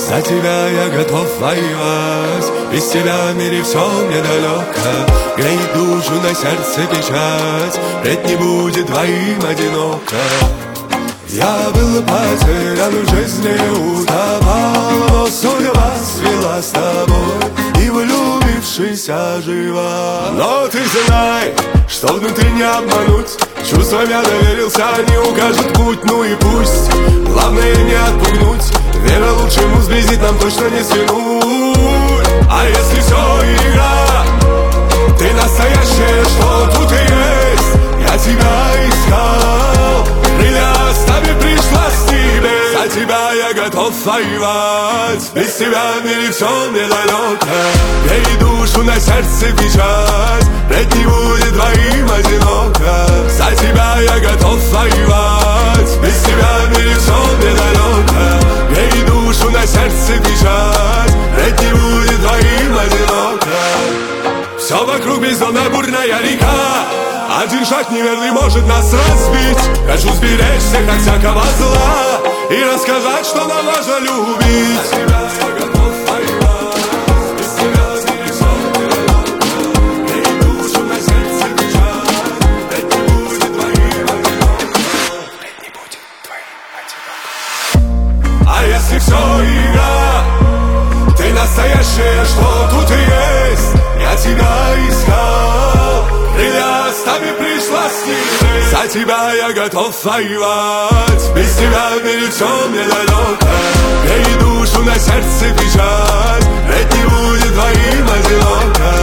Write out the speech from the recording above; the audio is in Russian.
За тебя я готов воевать, без тебя в мире все мне далеко. Греет душу, на сердце печать, вред не будет двоим одиноко. Я был потерян в жизни, утопал, но судьба свела с тобой, и влюбившийся жива. Но ты знай, что внутри не обмануть, чувствам я доверился, они укажут путь, ну и пусть. Главное не отпугнуть, вера лучшему сблизит, нам точно не свернуть. А если все игра, ты настоящая, что тут и есть. Я тебя искал, крылья оставив, пришла с тебе. За тебя я готов воевать, без тебя в мире все мне далеко. Бей душу, на сердце печать, вред не будет двоим одиноко. За тебя я готов воевать, без тебя в мире все мне далеко. Бей душу, на сердце печать, вред не будет двоим одиноко. Все вокруг бездонная бурная река, один шаг неверный может нас разбить. Хочу сберечь всех от всякого зла и рассказать, что нам важно любить. За тебя я готов воевать, без тебя в мире все мне далеко. Бей душу, на сердце печать, вред не будет двоим одиноко. Вред не будет двоим одиноко. А если все игра, ты настоящая, что тут и есть. Я тебя искал, крылья оставив, пришла с ними. За тебя я готов воевать, без тебя в мире все мне далеко. Бей душу, на сердце печать, вред не будет двоим одиноко.